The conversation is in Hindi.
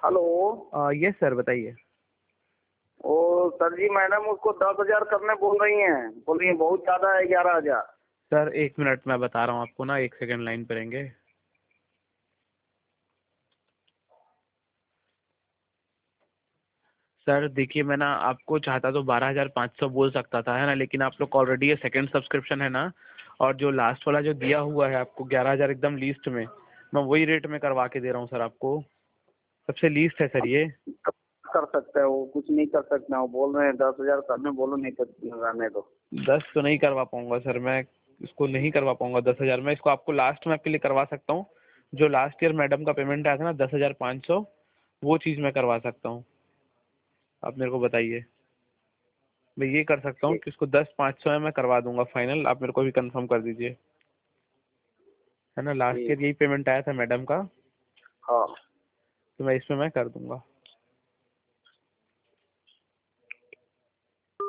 हेलो। यस सर, बताइए। ओ सर जी, मैडम उसको 10,000 करने बोल रही हैं, बोल रही हैं बहुत ज्यादा है 11,000। सर 1 मिनट मैं बता रहा हूँ आपको ना, 1 सेकंड लाइन पर रहेंगे। सर देखिए, मैं ना आपको चाहता तो 12,500 बोल सकता था, है ना, लेकिन आप लोग ऑलरेडी ये सेकंड सब्सक्रिप्शन है ना, और जो लास्ट वाला जो दिया हुआ है आपको 11,000 एकदम लीस्ट में, मैं वही रेट में करवा के दे रहा हूँ सर आपको। सबसे लीस्ट है सर ये। कर सकते हो, कुछ नहीं कर सकते हो, बोल रहे हैं 10,000 करने, बोलो नहीं करने दो। 10 तो नहीं करवा पाऊंगा सर मैं, इसको नहीं करवा पाऊंगा 10,000 में। इसको आपको लास्ट में आपके लिए करवा सकता हूँ। जो लास्ट ईयर मैडम का पेमेंट आया था ना 10,500, वो चीज़ मैं करवा सकता हूँ। आप मेरे को बताइए, मैं ये कर सकता हूँ कि उसको 10,500 है, मैं करवा दूंगा फाइनल। आप मेरे को भी कंफर्म कर दीजिए, है ना। लास्ट ईयर यही पेमेंट आया था मैडम का, हाँ तो मैं इसमें मैं कर दूंगा।